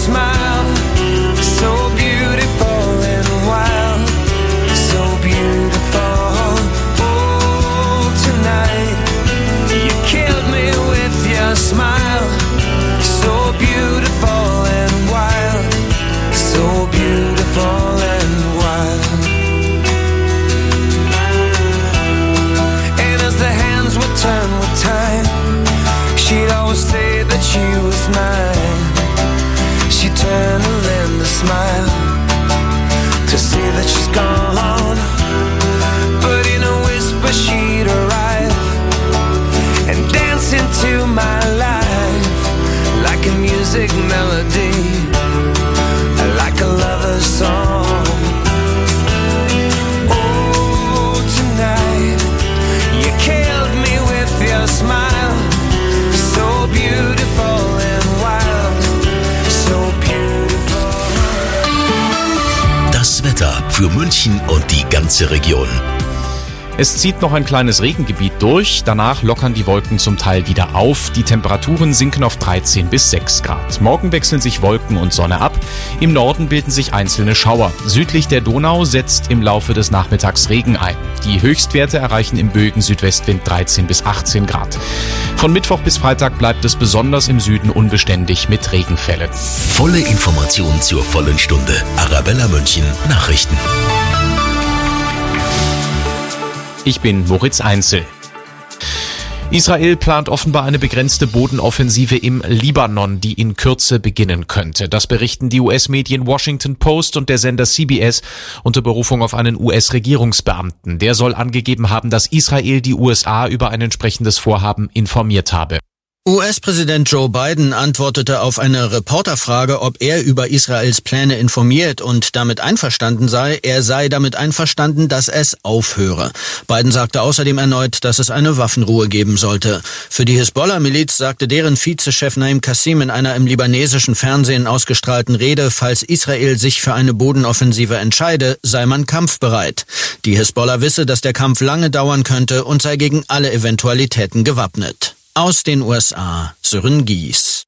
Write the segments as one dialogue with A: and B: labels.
A: smile, so beautiful and wild, so beautiful. Oh, tonight you killed me with your smile, so beautiful and wild, so beautiful and wild. And as the hands would turn with time, she'd always say that she was mine. She'd turn and lend a smile to see that she's gone. But in a whisper she'd arrive and dance into my life like a music melody, like a lover's song. Oh, tonight you killed me with your smile, so beautiful and wild, so beautiful.
B: Das Wetter für München und die ganze Region.
C: Es zieht noch ein kleines Regengebiet durch, danach lockern die Wolken zum Teil wieder auf. Die Temperaturen sinken auf 13 bis 6 Grad. Morgen wechseln sich Wolken und Sonne ab. Im Norden bilden sich einzelne Schauer. Südlich der Donau setzt im Laufe des Nachmittags Regen ein. Die Höchstwerte erreichen im böigen Südwestwind 13 bis 18 Grad. Von Mittwoch bis Freitag bleibt es besonders im Süden unbeständig mit Regenfällen.
B: Volle Information zur vollen Stunde. Arabella München Nachrichten.
C: Ich bin Moritz Einzel. Israel plant offenbar eine begrenzte Bodenoffensive im Libanon, die in Kürze beginnen könnte. Das berichten die US-Medien Washington Post und der Sender CBS unter Berufung auf einen US-Regierungsbeamten. Der soll angegeben haben, dass Israel die USA über ein entsprechendes Vorhaben informiert habe.
D: US-Präsident Joe Biden antwortete auf eine Reporterfrage, ob er über Israels Pläne informiert und damit einverstanden sei. Er sei damit einverstanden, dass es aufhöre. Biden sagte außerdem erneut, dass es eine Waffenruhe geben sollte. Für die Hisbollah-Miliz sagte deren Vizechef Naim Qassim in einer im libanesischen Fernsehen ausgestrahlten Rede, falls Israel sich für eine Bodenoffensive entscheide, sei man kampfbereit. Die Hisbollah wisse, dass der Kampf lange dauern könnte und sei gegen alle Eventualitäten gewappnet. Aus den USA, Sören Gies.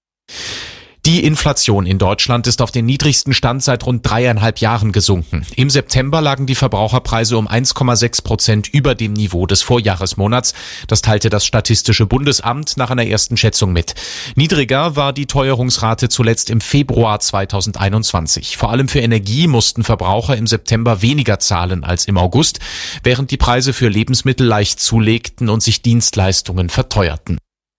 C: Die Inflation in Deutschland ist auf den niedrigsten Stand seit rund 3,5 Jahren gesunken. Im September lagen die Verbraucherpreise um 1,6% über dem Niveau des Vorjahresmonats. Das teilte das Statistische Bundesamt nach einer ersten Schätzung mit. Niedriger war die Teuerungsrate zuletzt im Februar 2021. Vor allem für Energie mussten Verbraucher im September weniger zahlen als im August, während die Preise für Lebensmittel leicht zulegten und sich Dienstleistungen verteuerten.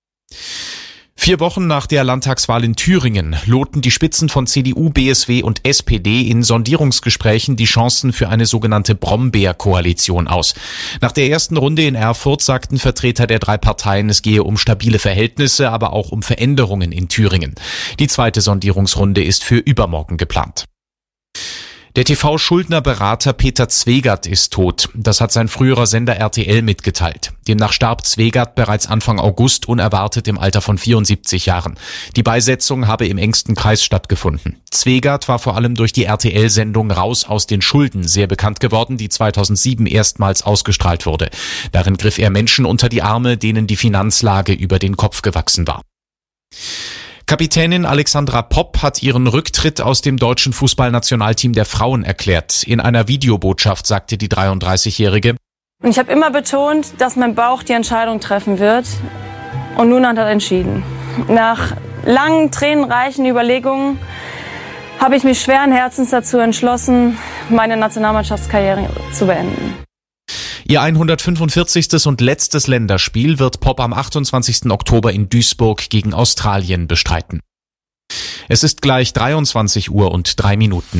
C: 4 Wochen nach der Landtagswahl in Thüringen loten die Spitzen von CDU, BSW und SPD in Sondierungsgesprächen die Chancen für eine sogenannte Brombeer-Koalition aus. Nach der ersten Runde in Erfurt sagten Vertreter der 3 Parteien, es gehe um stabile Verhältnisse, aber auch um Veränderungen in Thüringen. Die zweite Sondierungsrunde ist für übermorgen geplant. Der TV-Schuldnerberater Peter Zwegert ist tot. Das hat sein früherer Sender RTL mitgeteilt. Demnach starb Zwegert bereits Anfang August unerwartet im Alter von 74 Jahren. Die Beisetzung habe im engsten Kreis stattgefunden. Zwegert war vor allem durch die RTL-Sendung Raus aus den Schulden sehr bekannt geworden, die 2007 erstmals ausgestrahlt wurde. Darin griff er Menschen unter die Arme, denen die Finanzlage über den Kopf gewachsen war. Kapitänin Alexandra Popp hat ihren Rücktritt aus dem deutschen Fußballnationalteam der Frauen erklärt. In einer Videobotschaft sagte die 33-Jährige:
E: Und ich habe immer betont, dass mein Bauch die Entscheidung treffen wird. Und nun hat er entschieden. Nach langen, tränenreichen Überlegungen habe ich mich schweren Herzens dazu entschlossen, meine Nationalmannschaftskarriere zu beenden.
C: Ihr 145. und letztes Länderspiel wird Popp am 28. Oktober in Duisburg gegen Australien bestreiten. Es ist gleich 23 Uhr und 3 Minuten.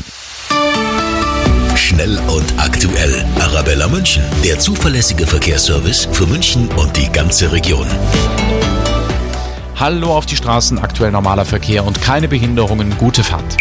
B: Schnell und aktuell. Arabella München, der zuverlässige Verkehrsservice für München und die ganze Region.
C: Hallo auf die Straßen, aktuell normaler Verkehr und keine Behinderungen, gute Fahrt.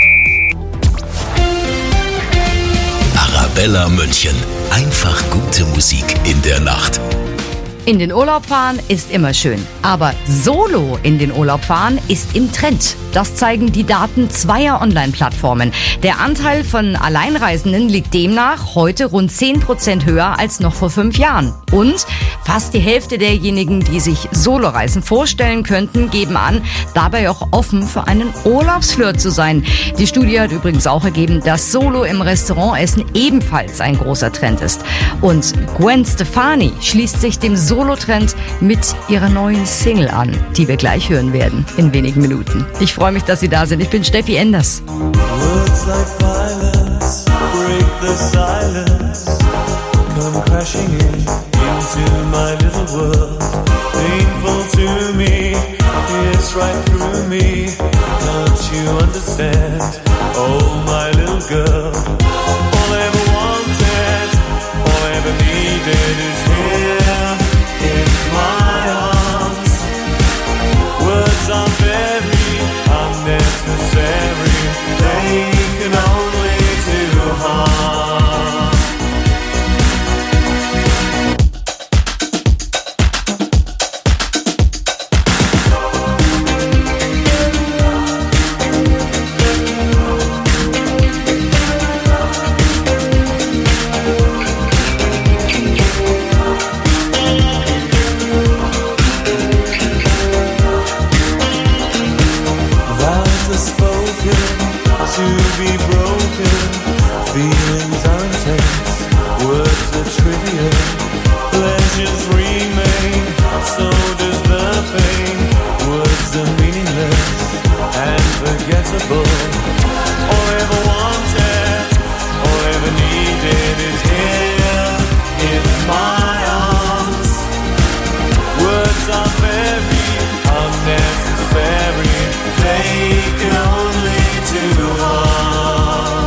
B: Arabella München. Einfach gute Musik in der Nacht.
F: In den Urlaub fahren ist immer schön, aber solo in den Urlaub fahren ist im Trend. Das zeigen die Daten zweier Online-Plattformen. Der Anteil von Alleinreisenden liegt demnach heute rund 10% höher als noch vor 5 Jahren. Und fast die Hälfte derjenigen, die sich Soloreisen vorstellen könnten, geben an, dabei auch offen für einen Urlaubsflirt zu sein. Die Studie hat übrigens auch ergeben, dass Solo im Restaurantessen ebenfalls ein großer Trend ist. Und Gwen Stefani schließt sich dem Solo-Trend mit ihrer neuen Single an, die wir gleich hören werden in wenigen Minuten. Ich freue mich, dass Sie da sind. Ich bin Steffi Enders.
G: Words like violence break the silence, come crashing into my little world. Painful to me, it's right through me. Can't you understand? Oh, my little girl. All I ever wanted, all I ever needed is here in my arms. Words are very unnecessary, they can only do harm. To be broken, feelings are intense, words are trivial, pleasures remain, so does the pain. Words are meaningless and forgettable. All I ever wanted, all I ever needed is here in my arms. Words are very unnecessary, they can only do harm.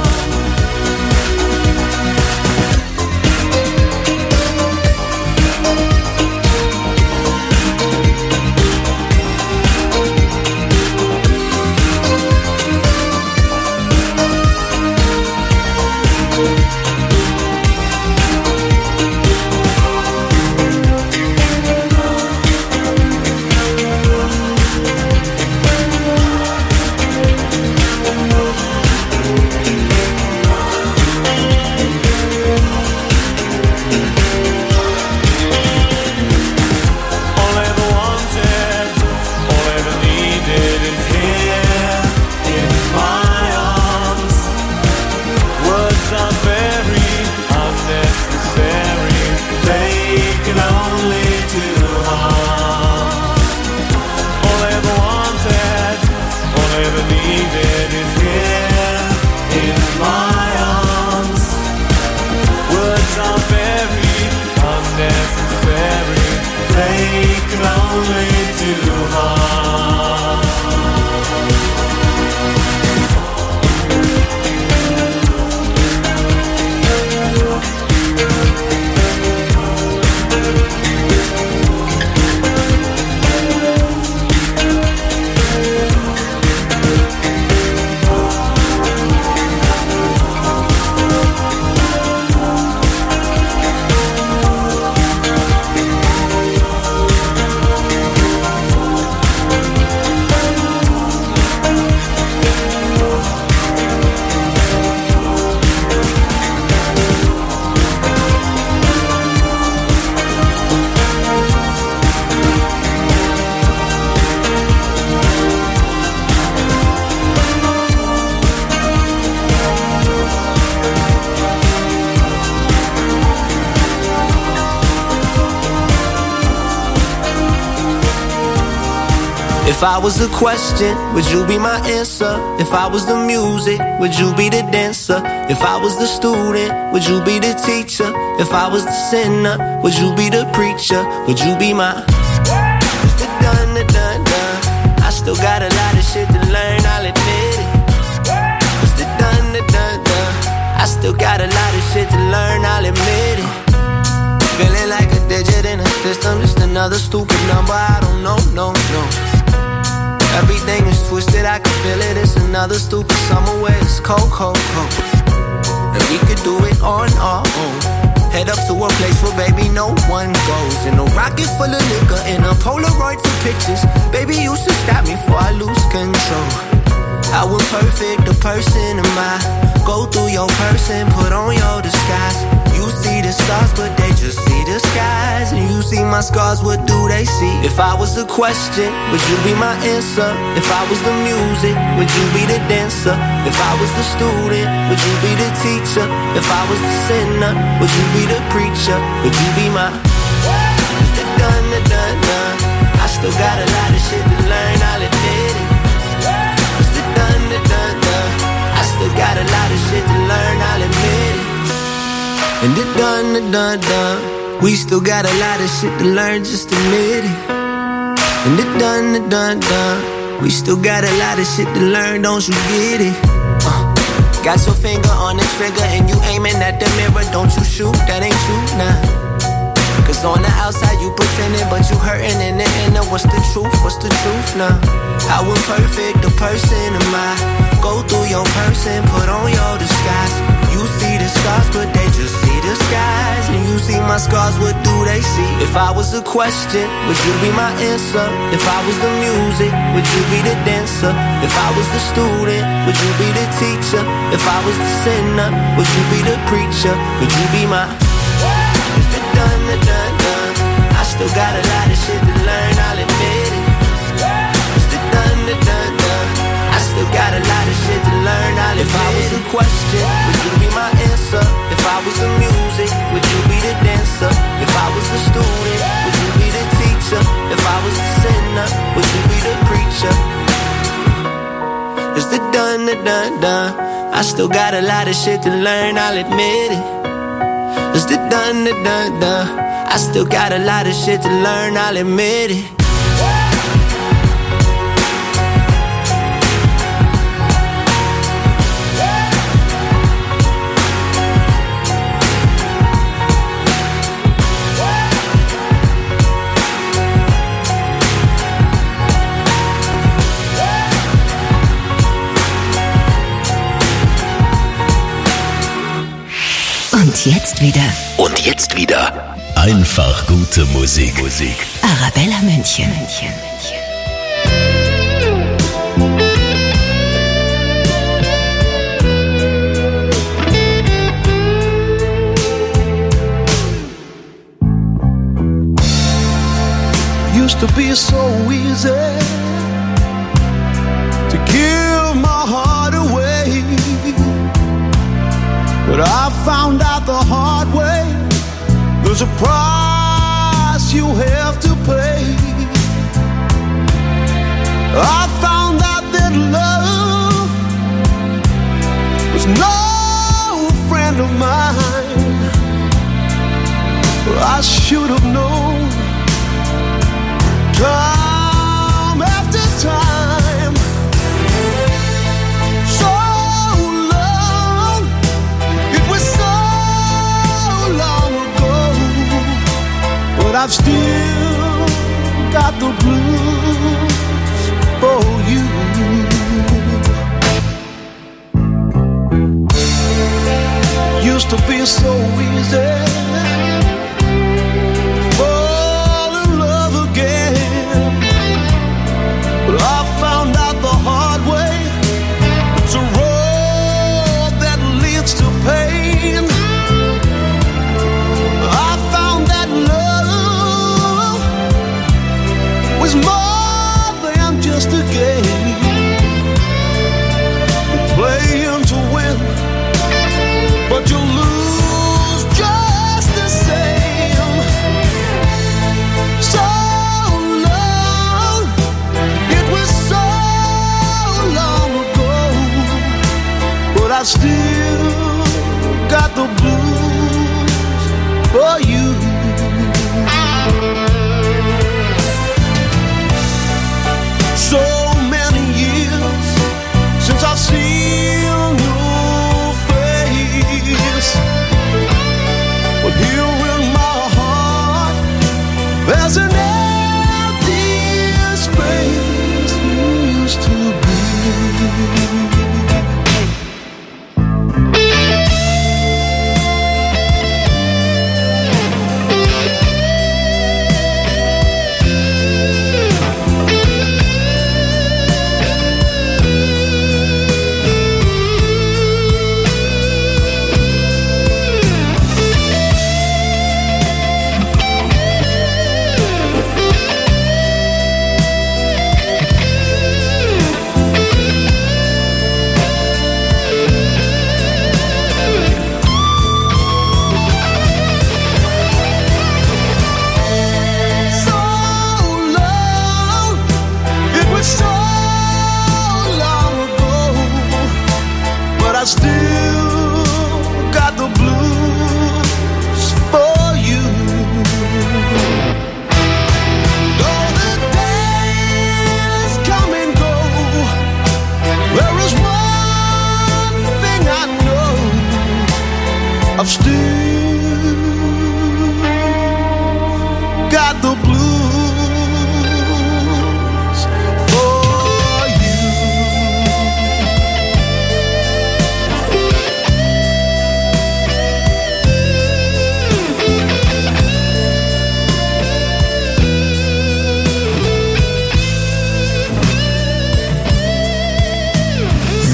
H: If I was the question, would you be my answer? If I was the music, would you be the dancer? If I was the student, would you be the teacher? If I was the sinner, would you be the preacher? Would you be my it's the done, the done, done. I still got a lot of shit to learn, I'll admit it. It's the done, the done, done. I still got a lot of shit to learn, I'll admit it. Feeling like a digit in a system, just another stupid number, I don't know, no. Everything is twisted, I can feel it. It's another stupid summer where it's cold, cold, cold. And we could do it on our own. Head up to a place where baby no one goes. In a rocket full of liquor, in a Polaroid for pictures. Baby, you should stop me before I lose control. How imperfect a person am I? Go through your person, put on your disguise. You see the stars, but they just see the skies. And you see my scars, what do they see? If I was a question, would you be my answer? If I was the music, would you be the dancer? If I was the student, would you be the teacher? If I was the sinner, would you be the preacher? Would you be my dun-dun-dun-dun? I still got a lot of shit to learn, I'll admit it. I still got a lot of shit to learn, I'll admit it. And it done, we still got a lot of shit to learn, just admit it. And it done, we still got a lot of shit to learn, don't you get it? Got your finger on the trigger and you aiming at the mirror, don't you shoot, that ain't true, nah. Cause on the outside you pretending, but you hurting in the inner. What's the truth now? How imperfect a person am I? Go through your person, put on your disguise. You see the stars, but they just see the skies. And you see my scars, what do they see? If I was a question, would you be my answer? If I was the music, would you be the dancer? If I was the student, would you be the teacher? If I was the sinner, would you be the preacher? Would you be my dun. I still got a lot of shit to learn, I'll admit it. It's the dun. I still got a lot of shit to learn, I'll admit it. If I was a question, would you be my answer? If I was the music, would you be the dancer? If I was the student, would you be the teacher? If I was the sinner, would you be the preacher? It's the dun. I still got a lot of shit to learn, I'll admit it. It's the dun. I still got a lot of shit to learn, I'll admit it.
B: Und jetzt wieder. Einfach gute Musik.
I: Arabella München.
G: Used to be so easy to give my heart away, but I found out the hard way, there's a price you have to pay. I found out that love was no friend of mine. I should have known time after time. So long, it was so long ago, but I've still got the blues for you. Used to be so easy fall in love again, but I found out the hard way, it's a road that leads to pain. I found that love was more than just a game, playing to win, but you lose just the same. So long, it was so long ago, but I still got the blues for you. So many years since I've seen your face, but here in my heart there's an empty space you used to be.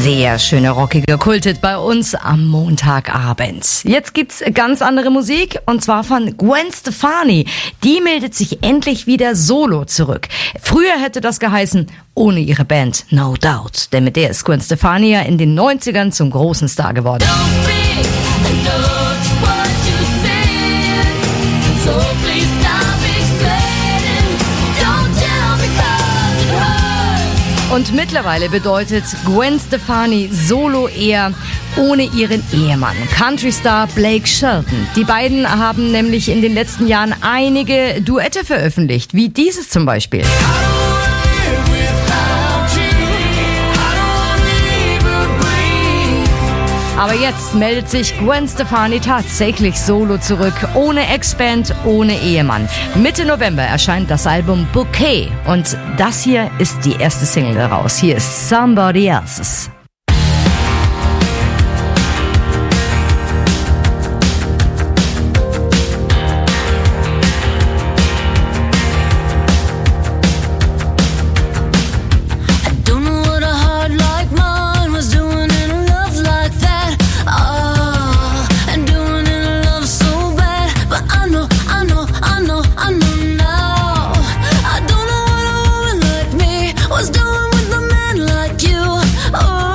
F: Sehr schöne rockige Kulthit bei uns am Montagabend. Jetzt gibt's ganz andere Musik und zwar von Gwen Stefani. Die meldet sich endlich wieder solo zurück. Früher hätte das geheißen, ohne ihre Band No Doubt. Denn mit der ist Gwen Stefani ja in den 90ern zum großen Star geworden. Und mittlerweile bedeutet Gwen Stefani solo eher ohne ihren Ehemann, Countrystar Blake Shelton. Die beiden haben nämlich in den letzten Jahren einige Duette veröffentlicht, wie dieses zum Beispiel. Aber jetzt meldet sich Gwen Stefani tatsächlich solo zurück, ohne Ex-Band, ohne Ehemann. Mitte November erscheint das Album Bouquet und das hier ist die erste Single daraus. Hier ist Somebody Else's.
J: Was doing with a man like you? Oh.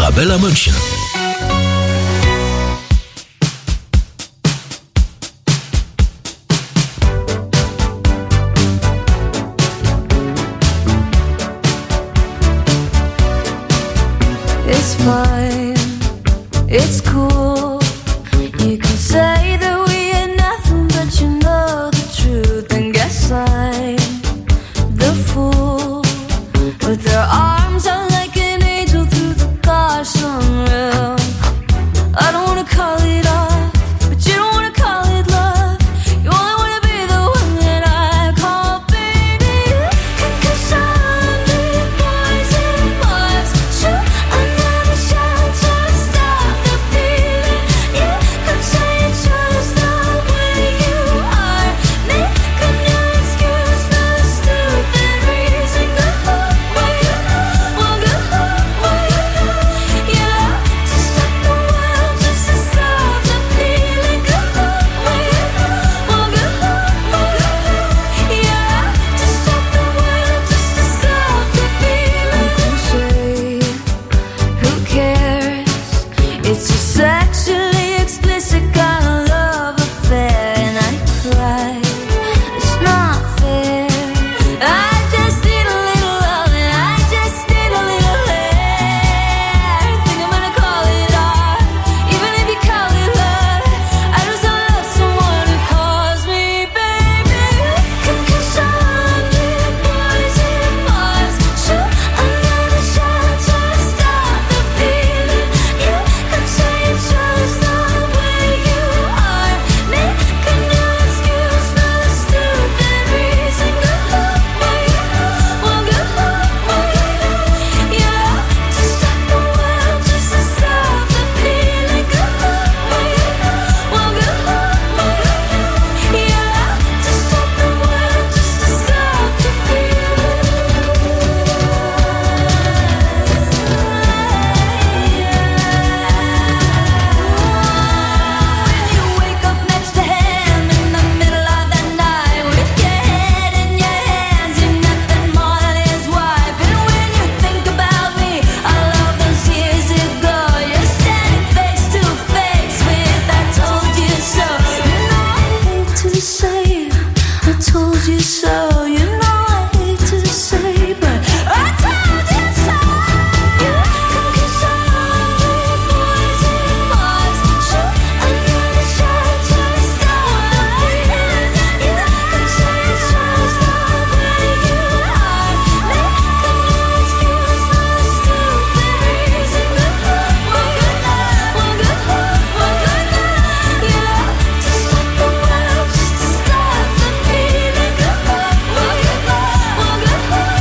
B: Arabella München.
J: It's fine, it's cool. You can say that we ain't nothing, but you know the truth. And guess I'm the fool with their arms out like an angel through the car sunroof. I don't wanna call it off, but you don't wanna call it love. You only wanna be the one that I call baby. 'Cause I'm the boys and boys. Shoot another shot to stop the feeling. You could say it's just the way you are. Making no excuse, no stupid reason. Go where you well, go where you yeah, to stop the world, just to stop the feeling. Go where you well, go yeah, to stop the world, just to stop the feeling. Crochet, who cares? It's a sexually explicit kind of love affair, and I cry. It's not fair. I just need a little love, and I just need a little hair. Think I'm gonna call it off, even if you call it love. I just don't love someone who calls me baby. 'Cause I'm the boys and boys. Shoot another shot to stop the feeling. You could say it's just the way you are. Making no excuse, no stupid reason. Go where you well, go yeah, to stop the world, just to stop the feeling. Go where you well, go yeah, to stop the world, just to stop the When you wake up next to him in the middle of the night with your head in your hands, you're nothing more than his wife. And when you think about me, all of those years ago, you're standing face to face with I told you so. You know I hate to say I told you so. You know I hate to say, but I told you so. Yeah, 'cause I'm the boys and boys. Shoot another shot to stop the feeling. You could say it's just the way you are. Making no excuse, no stupid reason. Go where you well, go yeah, to stop the world, just to stop the feeling. Go where you well, go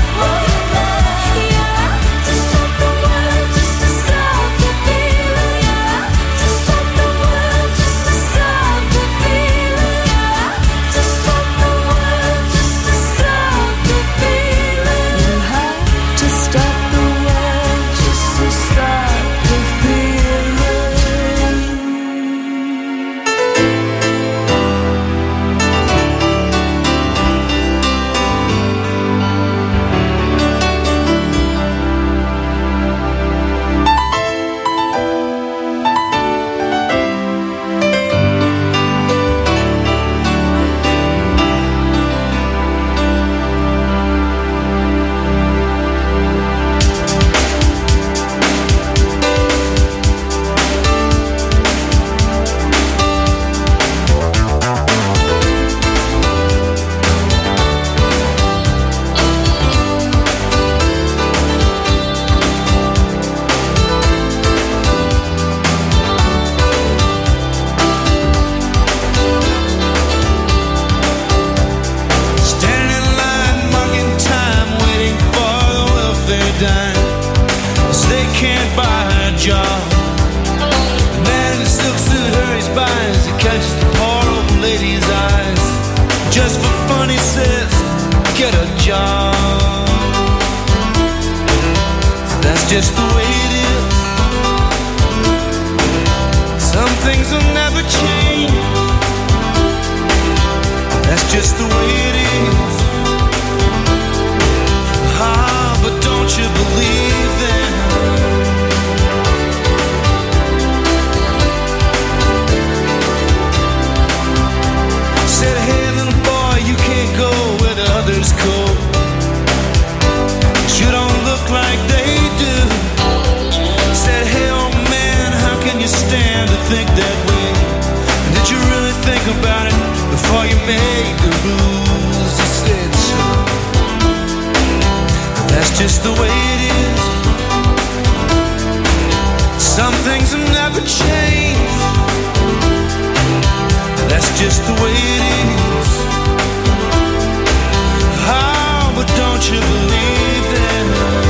J: yeah, to stop the world, just to stop the feeling. Yeah, to stop the world, just to stop the feeling. Yeah, to stop the world, just to stop the feeling. You have to stop the world, just to stop the feeling.
G: Standing in line, marking time, waiting for the welfare dime. 'Cause they can't buy a job. The man in the silk suit hurries by as he catches the poor old lady's eyes. Just for fun, he says, get a job. That's just the way it is. Some things will never change. That's just the way it is. Ah, but don't you believe them? think that way? Did you really think about it before you made the rules? You said so. That's just the way it is. Some things have never changed. That's just the way it is. Oh, but don't you believe that?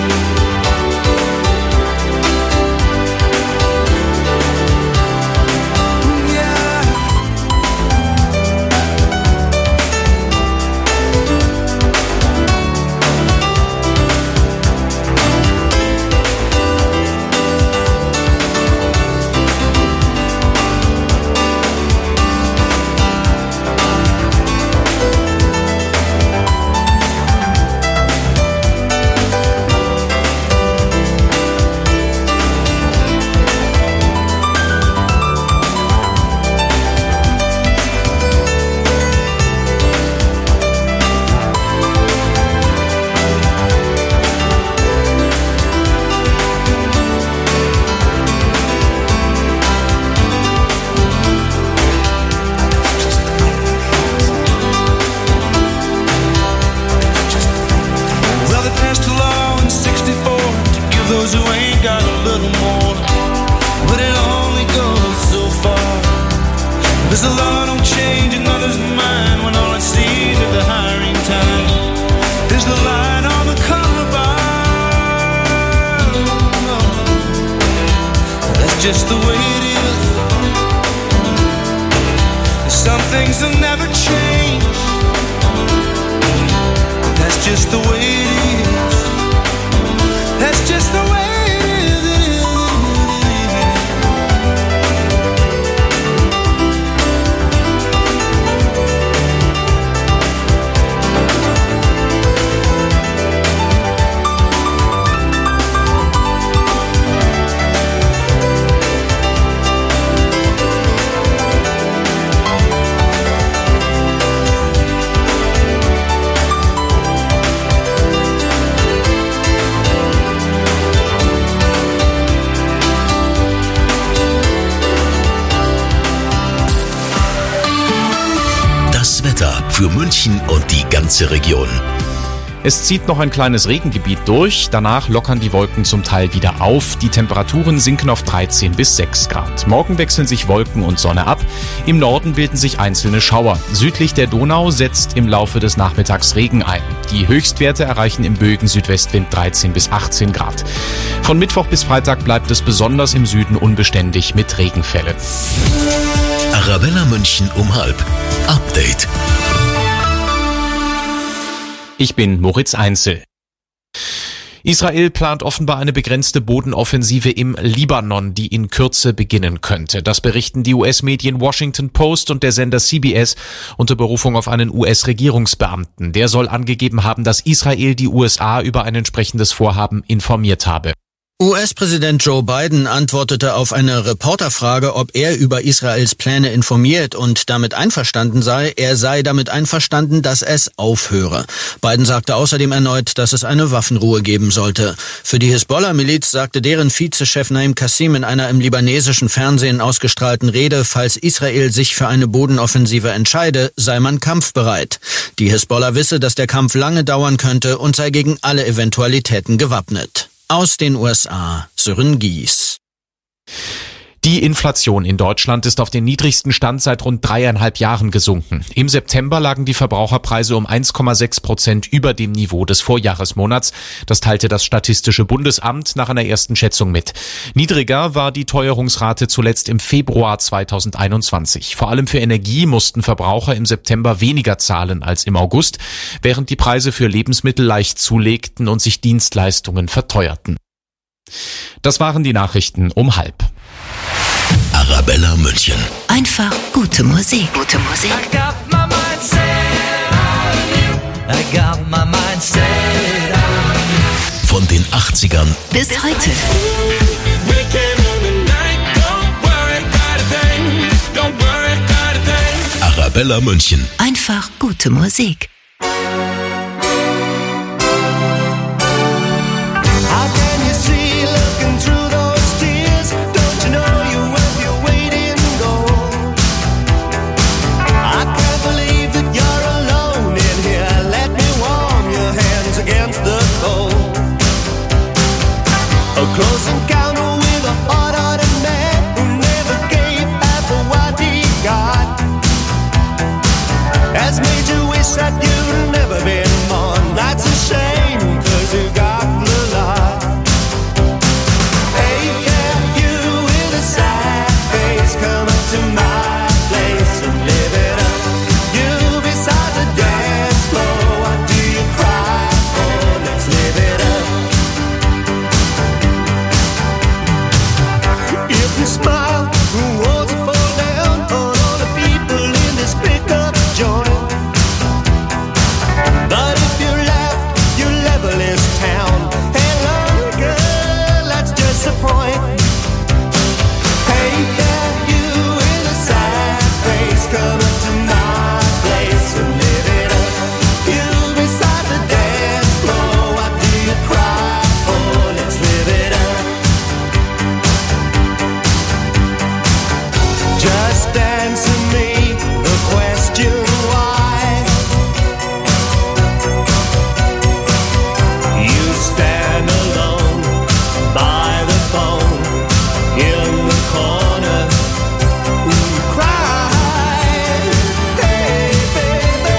G: There's a lot on change in others' mind when all it sees is the hiring time. There's the line on the color bar. That's just the way it is. Some things will never change. That's just the way it is. That's just the way it is.
B: Für München und die ganze Region.
C: Es zieht noch ein kleines Regengebiet durch, danach lockern die Wolken zum Teil wieder auf. Die Temperaturen sinken auf 13 bis 6 Grad. Morgen wechseln sich Wolken und Sonne ab. Im Norden bilden sich einzelne Schauer. Südlich der Donau setzt im Laufe des Nachmittags Regen ein. Die Höchstwerte erreichen im böigen Südwestwind 13 bis 18 Grad. Von Mittwoch bis Freitag bleibt es besonders im Süden unbeständig mit Regenfällen.
B: Arabella München um 12:30. Update.
C: Ich bin Moritz Einzel. Israel plant offenbar eine begrenzte Bodenoffensive im Libanon, die in Kürze beginnen könnte. Das berichten die US-Medien Washington Post und der Sender CBS unter Berufung auf einen US-Regierungsbeamten. Der soll angegeben haben, dass Israel die USA über ein entsprechendes Vorhaben informiert habe.
D: US-Präsident Joe Biden antwortete auf eine Reporterfrage, ob er über Israels Pläne informiert und damit einverstanden sei. Er sei damit einverstanden, dass es aufhöre. Biden sagte außerdem erneut, dass es eine Waffenruhe geben sollte. Für die Hisbollah-Miliz sagte deren Vizechef Naim Qassim in einer im libanesischen Fernsehen ausgestrahlten Rede, falls Israel sich für eine Bodenoffensive entscheide, sei man kampfbereit. Die Hisbollah wisse, dass der Kampf lange dauern könnte und sei gegen alle Eventualitäten gewappnet. Aus den USA, Sören Gies.
C: Die Inflation in Deutschland ist auf den niedrigsten Stand seit rund 3,5 Jahren gesunken. Im September lagen die Verbraucherpreise um 1,6% über dem Niveau des Vorjahresmonats. Das teilte das Statistische Bundesamt nach einer ersten Schätzung mit. Niedriger war die Teuerungsrate zuletzt im Februar 2021. Vor allem für Energie mussten Verbraucher im September weniger zahlen als im August, während die Preise für Lebensmittel leicht zulegten und sich Dienstleistungen verteuerten. Das waren die Nachrichten um 12:30.
B: Arabella München.
I: Einfach gute Musik. Gute Musik.
A: I got my mind set on you. I got my mind set on you.
B: Von den 80ern
I: Bis heute.
B: Arabella München.
I: Einfach gute Musik.
G: How can you see looking through those tears? Don't you know you're worth your weight you smile, the walls will fall down on all the people in this pickup joint. But if you laugh, you level this town. Hello, girl, that's just the point. Hey, yeah, you with a sad face, come up to my place and live it up. You beside the dance floor, what do you cry for? Let's live it up. Just answer me the question why. You stand alone by the phone in the corner. Cry, hey baby.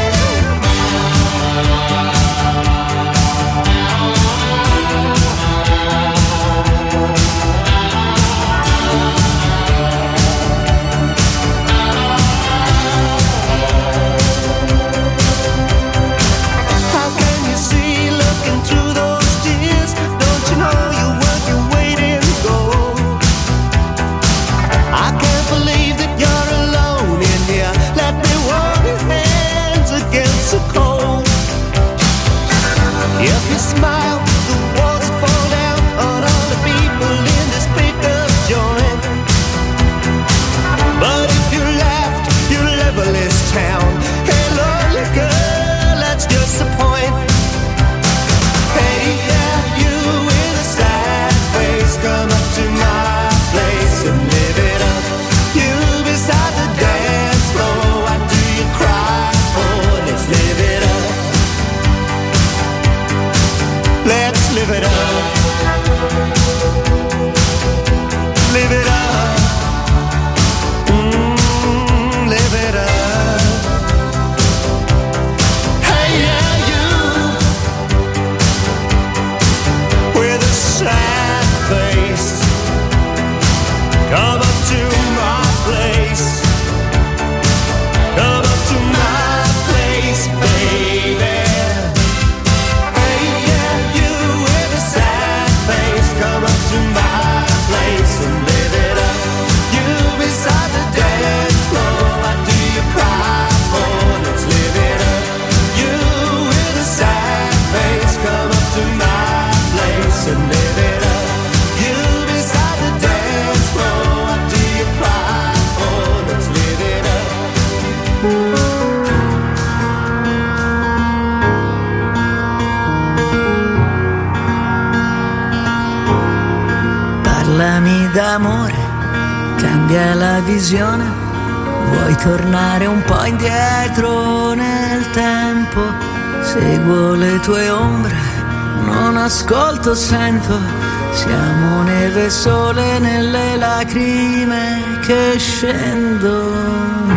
G: How can you see looking through those tears? Don't you know you're worth your weight in gold? I can't believe that you're alone in here. Let me warm your hands against the cold. If you smile, the walls fall down on all the people in this pickup joint. But if you laughed, you level this town. Hey, lonely girl, that's just the point. Hey, yeah, you with a sad face, come up to my place and live it up. You beside the dance floor, what do you cry for? Let's live it up. Let's live it up. Live it up. Live it up. Hey, yeah, you with a sad face, come up to my place. Come up to my place, baby. Hey, yeah, you with a sad face, come up to my place and live it up. You beside the dance floor, what do you cry for? Let's live it up. You with a sad face, come up to my place and live it up. You beside the dance floor, what do you cry for? Let's live it up.
K: Parlami d'amore, cambia la visione. Vuoi tornare un po' indietro nel tempo? Seguo le tue ombre, non ascolto, sento. Siamo neve e sole nelle lacrime che scendono.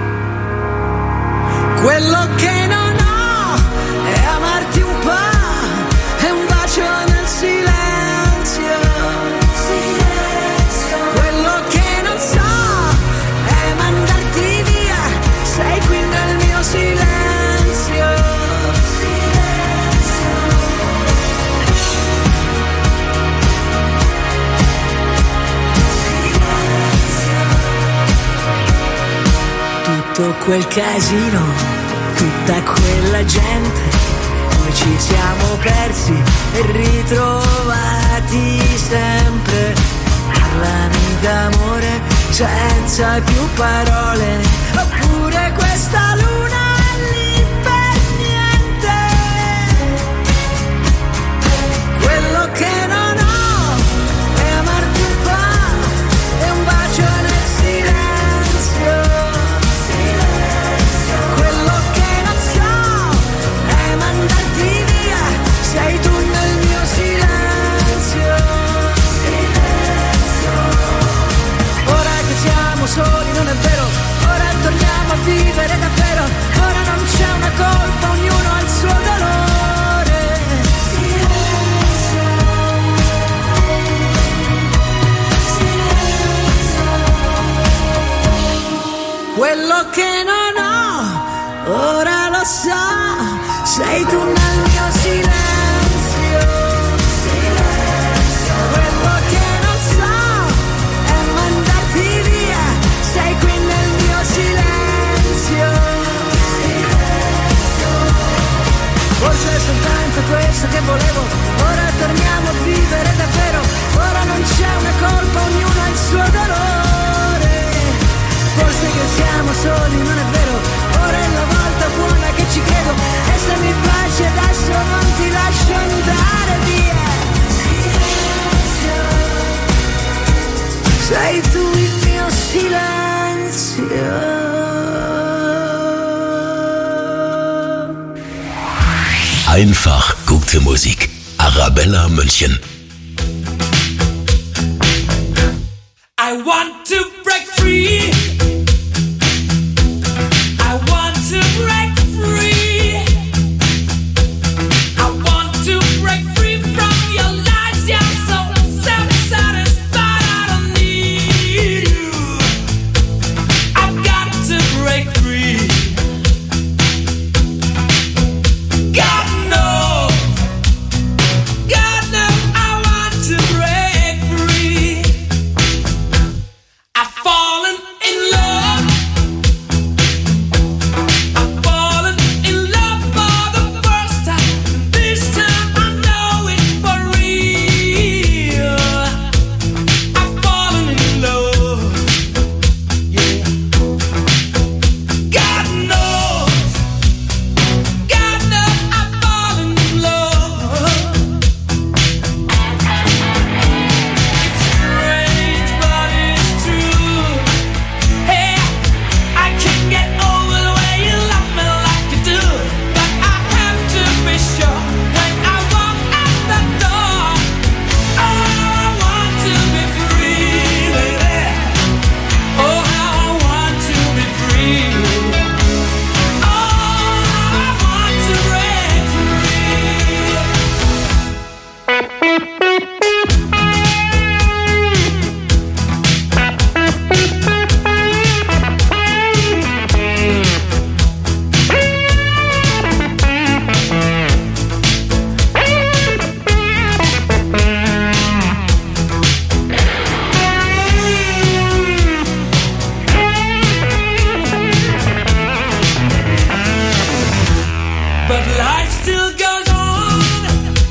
K: Quello che non ho è amarti un po', è un bacio nel silenzio. Quello che non so è mandarti via, sei qui nel mio silenzio. Tutto quel casino, tutta quella gente, noi ci siamo persi e ritrovati sempre. Parlami d'amore senza più parole, oppure questa luna è lì per niente. Quello che non ho è amarti un po', è un bacio nel silenzio. Quello che non so è mandarti via, sei tu nel mio silenzio. Ora che siamo soli non è vero, ora torniamo a vivere davvero. Ora non c'è una colpa, ognuno ha il suo dolore. Quello che non ho, ora lo so, sei tu nel mio silenzio. Quello che non so è ti lascio andare via. Sei tu il mio silenzio.
B: Einfach gute Musik. Arabella München.
L: I want to break free. I want to break free. I want to break free from your lies. You're so self-satisfied. I don't need you. I've got to break free. God knows I want to break free. I've fallen in love. I've fallen in love for the first time. This time I know it's for real. I've fallen in love. Yeah. God knows I've fallen in love. It's strange, but it's true. Hey, I can't get over the way you love me like you do. But I have to be sure when I walk out the door. Oh, I want to be free, baby. Oh, how I want to be free. Oh, I want to break free. But life still goes on.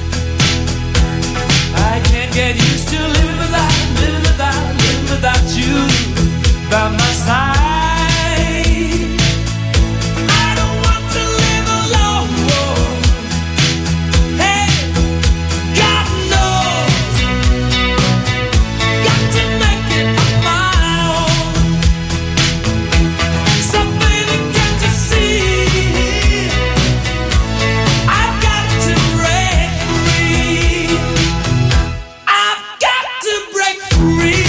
L: I can't get used to living without you by my side. I don't want to live alone. Hey, God knows, got to make it on my own. So baby, can't you see? I've got to break free. I've got to break free.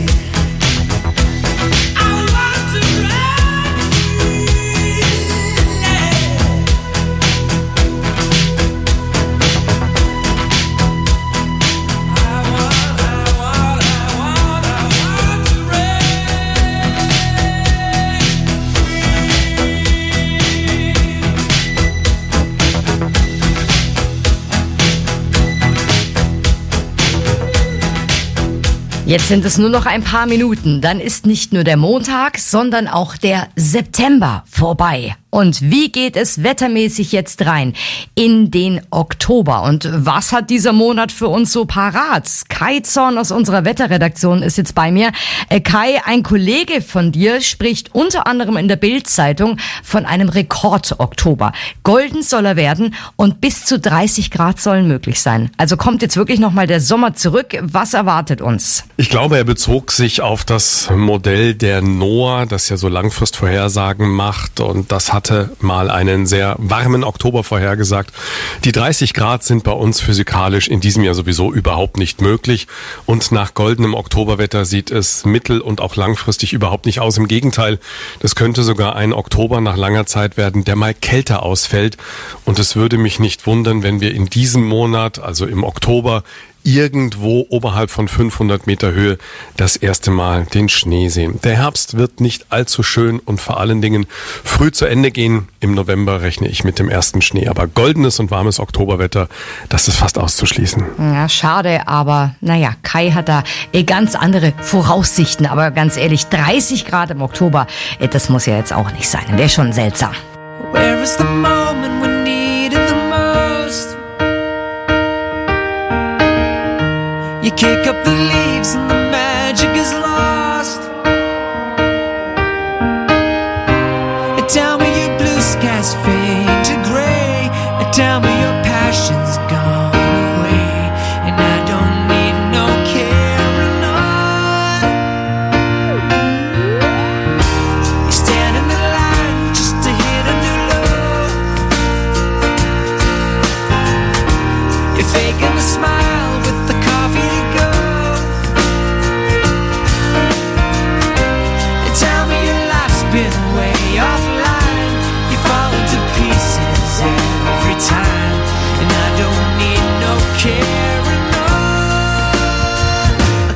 L: I want to break free. I want to break
F: Jetzt sind es nur noch ein paar Minuten. Dann ist nicht nur der Montag, sondern auch der September vorbei. Und wie geht es wettermäßig jetzt rein in den Oktober? Und was hat dieser Monat für uns so parat? Kai Zorn aus unserer Wetterredaktion ist jetzt bei mir. Kai, ein Kollege von dir spricht unter anderem in der Bild-Zeitung von einem Rekord-Oktober. Golden soll er werden und bis zu 30 Grad sollen möglich sein. Also kommt jetzt wirklich nochmal der Sommer zurück. Was erwartet uns?
M: Ich glaube, er bezog sich auf das Modell der NOAA, das ja so Langfristvorhersagen macht, und das hatte mal einen sehr warmen Oktober vorhergesagt. Die 30 Grad sind bei uns physikalisch in diesem Jahr sowieso überhaupt nicht möglich, und nach goldenem Oktoberwetter sieht es mittel- und auch langfristig überhaupt nicht aus. Im Gegenteil, das könnte sogar ein Oktober nach langer Zeit werden, der mal kälter ausfällt, und es würde mich nicht wundern, wenn wir in diesem Monat, also im Oktober, irgendwo oberhalb von 500 Meter Höhe das erste Mal den Schnee sehen. Der Herbst wird nicht allzu schön und vor allen Dingen früh zu Ende gehen. Im November rechne ich mit dem ersten Schnee. Aber goldenes und warmes Oktoberwetter, das ist fast auszuschließen.
F: Ja, schade, aber naja, Kai hat da ganz andere Voraussichten. Aber ganz ehrlich, 30 Grad im Oktober, das muss ja jetzt auch nicht sein. Wäre schon seltsam.
K: Where is the moment we need it the most? You kick up the leaves and the magic is lost. Tell me your blue skies fade to gray. Tell me your passions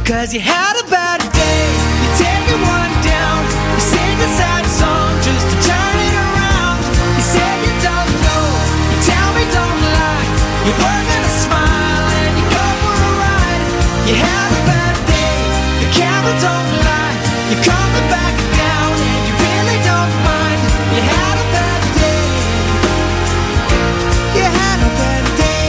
K: 'Cause you had a bad day, you're taking one down. You sing a sad song just to turn it around. You say you don't know, you tell me don't lie. You work and a smile and you go for a ride. You had a bad day, the camera don't lie. You're coming back down and you really don't mind. You had a bad day, you had a bad day.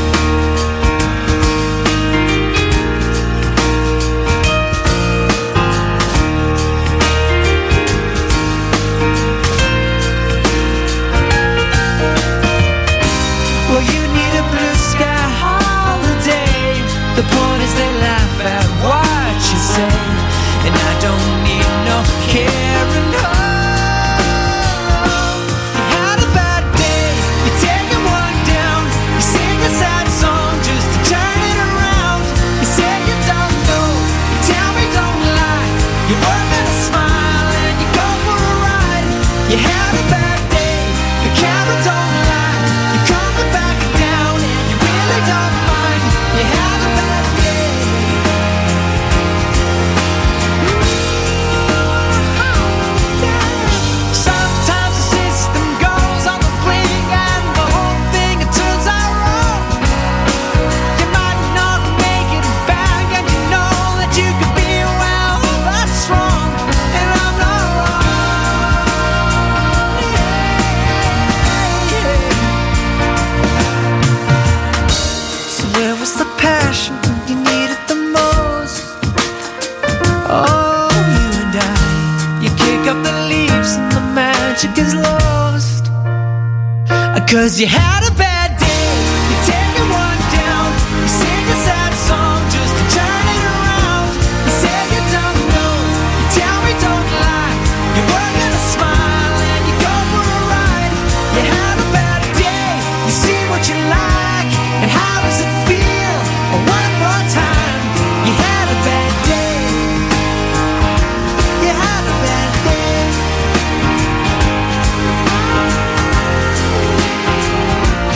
K: Well, you need a blue sky holiday. The point is they laugh at what you say, and I don't need no caring home. You had a bad day, you're taking one down. You sing a sad song just to turn it around. You say you don't know, you tell me don't lie. You work and a smile and you go for a ride. You had a bad day, the camera don't lie. You're coming back down and you really don't mind. You had a bad day. Sometimes the system goes on the blink and the whole thing it turns out wrong. You might not make it back and you know that you could be well, that's wrong, and I'm not wrong. So where was the passion when you needed the most? Oh, you and I, you kick up the leaves and the magic is lost. 'Cause you had a bad day, you're taking one down. You sing a sad song just to turn it around. You say you don't know, you tell me don't lie. You work and a smile and you go for a ride. You had a bad day, you see what you like, and how does it feel? One more time, you had a bad day. You had a bad day.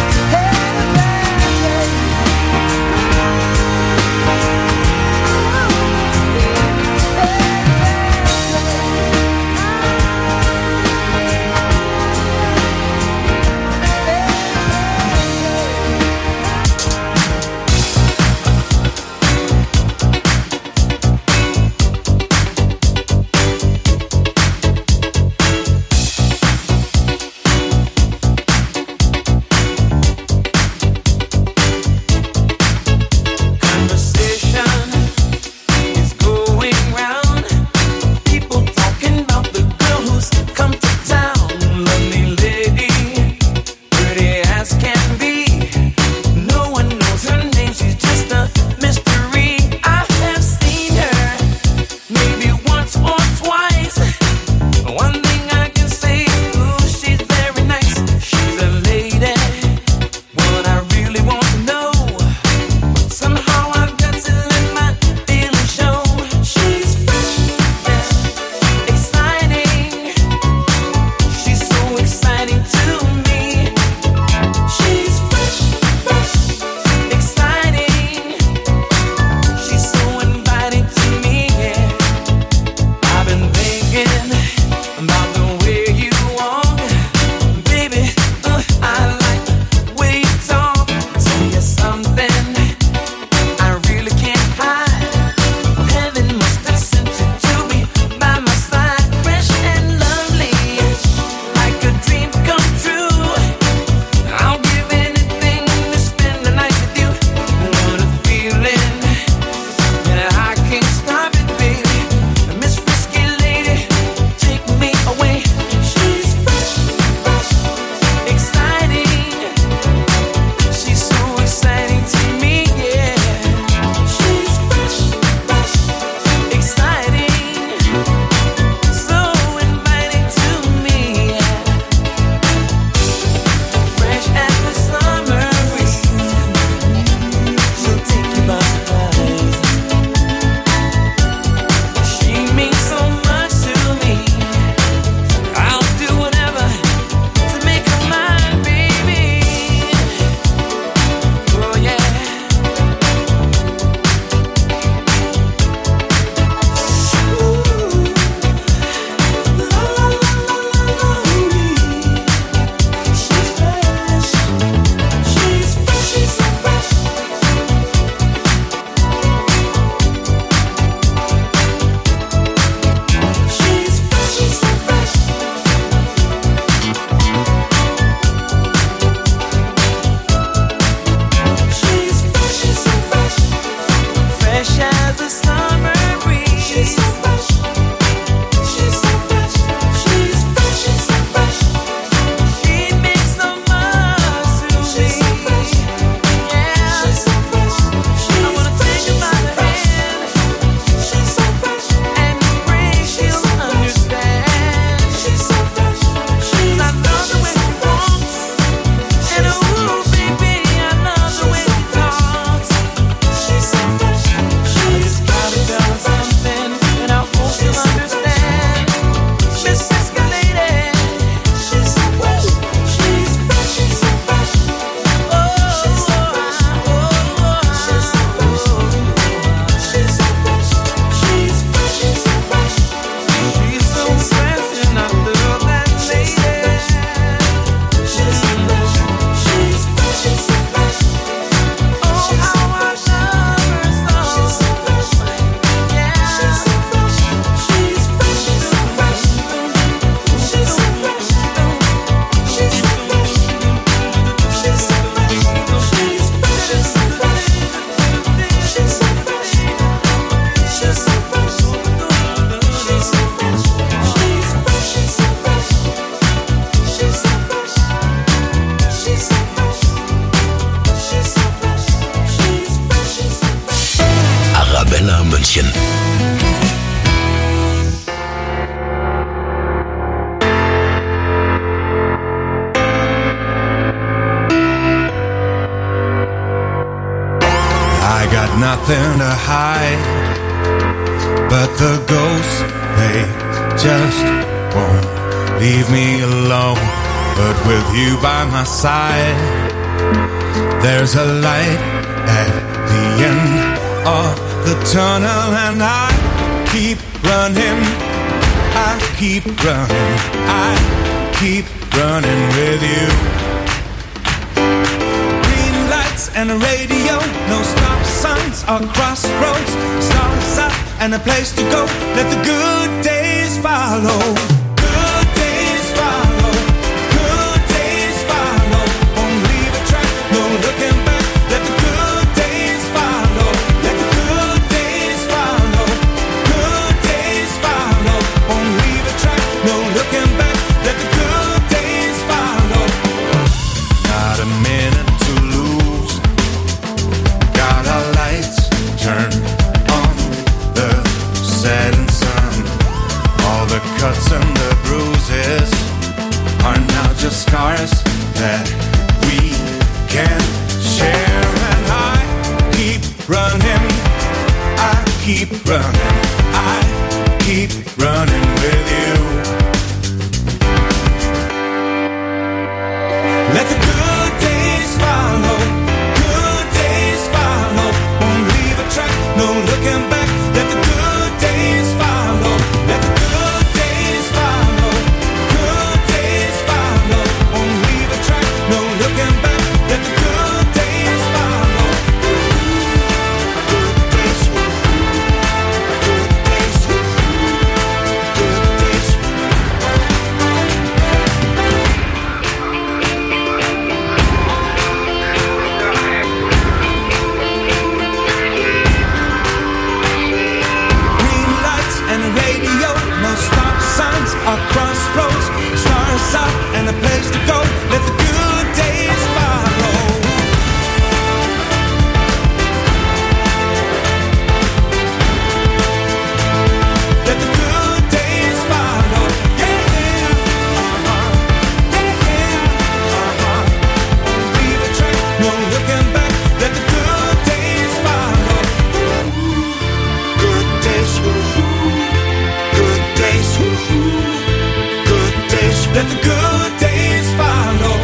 N: I got nothing to hide, but the ghosts, they just won't leave me alone. But with you by my side, there's a light at the end of the tunnel, and I keep running, I keep running, I keep running with you. Green lights and a radio, no stop signs or crossroads, stars up and a place to go, let the good days follow. Good days follow, good days follow, won't leave a track, no looking back, let the good days follow, let the good days follow, good days follow, won't leave a track, no looking back, let the good days follow. Not a minute to lose, got our lights turned on the setting sun. All the cuts and the bruises are now just scars that we can share. And I keep running, I keep running, I keep running with you. Let the good days follow, good days follow, won't leave a track, no looking back, let the good days follow, let the good days follow, good days follow, won't leave a track, no looking back, let the good days follow. Good days, good days, good days. Green lights and a radio, no stop signs or crossroads, stars up and a place to go, let the good days follow. Let the good days follow, yeah, won't leave a track, no looking back, let the good days follow. Good days, good days, good days, let the good days follow.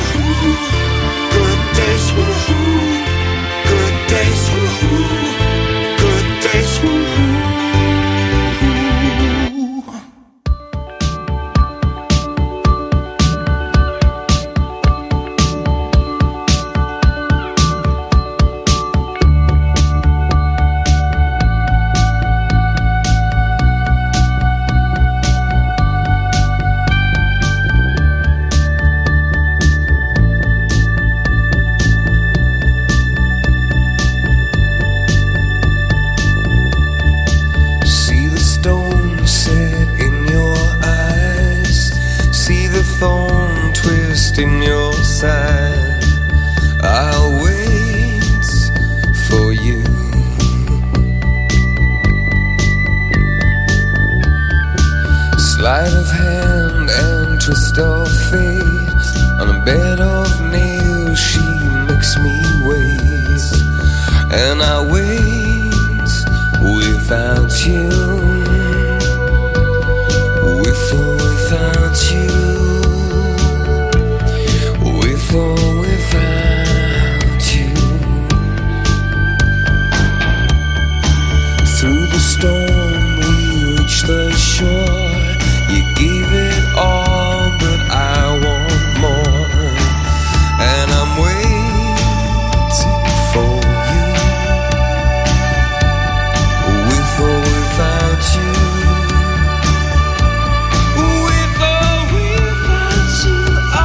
N: Good days, good days, good days. See the stone set in your eyes, see the thorn twist in your side. I'll wait for you. Sleight of hand and twist of fate, on a bed of nails she makes me wait, and I wait without you, with or without you, with or without you. Through the storm we reach the shore, you gave it all, but I want more, and I'm waiting for you, with or without you, with or without you.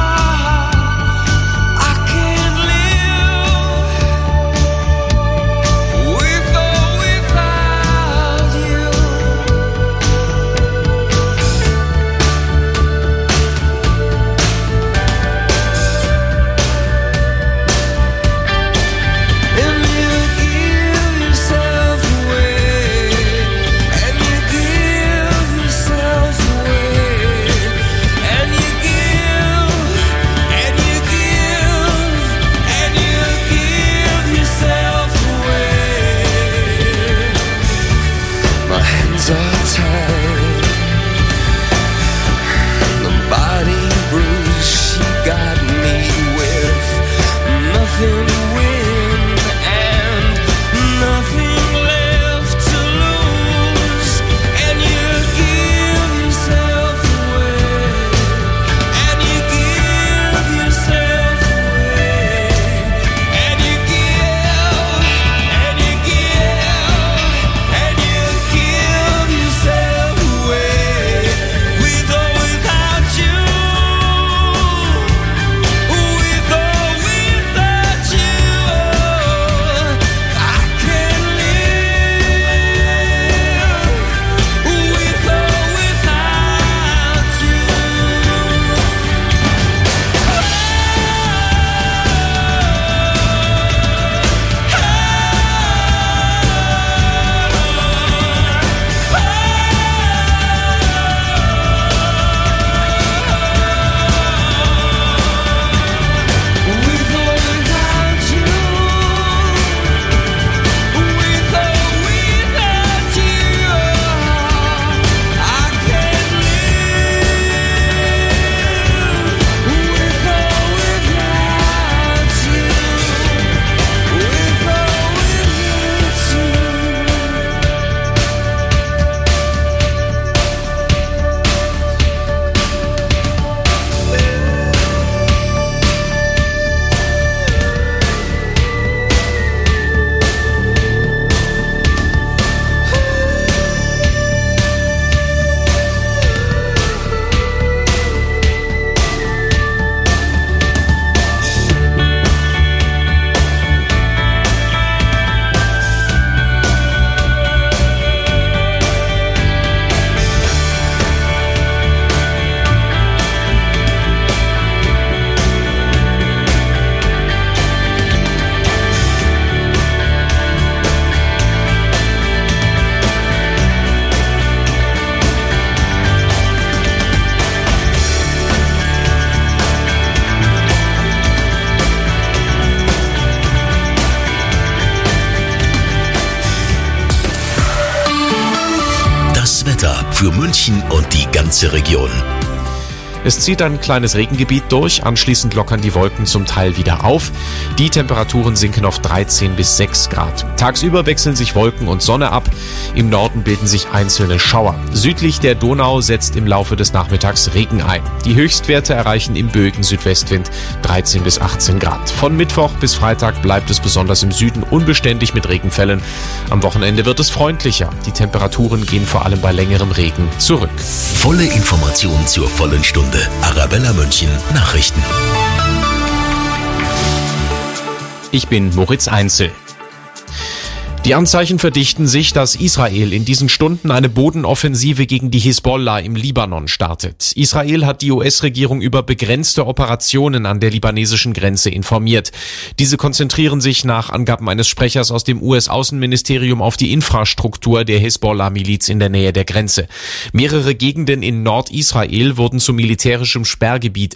N: I can't live with or without you.
B: Wetter für München und die ganze Region.
C: Es zieht ein kleines Regengebiet durch, anschließend lockern die Wolken zum Teil wieder auf. Die Temperaturen sinken auf 13 bis 6 Grad. Tagsüber wechseln sich Wolken und Sonne ab. Im Norden bilden sich einzelne Schauer. Südlich der Donau setzt im Laufe des Nachmittags Regen ein. Die Höchstwerte erreichen im böigen Südwestwind 13 bis 18 Grad. Von Mittwoch bis Freitag bleibt es besonders im Süden unbeständig mit Regenfällen. Am Wochenende wird es freundlicher. Die Temperaturen gehen vor allem bei längerem Regen zurück.
B: Volle Information zur vollen Stunde. Arabella München Nachrichten.
C: Ich bin Moritz Einzel. Die Anzeichen verdichten sich, dass Israel in diesen Stunden eine Bodenoffensive gegen die Hisbollah im Libanon startet. Israel hat die US-Regierung über begrenzte Operationen an der libanesischen Grenze informiert. Diese konzentrieren sich nach Angaben eines Sprechers aus dem US-Außenministerium auf die Infrastruktur der Hisbollah-Miliz in der Nähe der Grenze. Mehrere Gegenden in Nordisrael wurden zu militärischem Sperrgebiet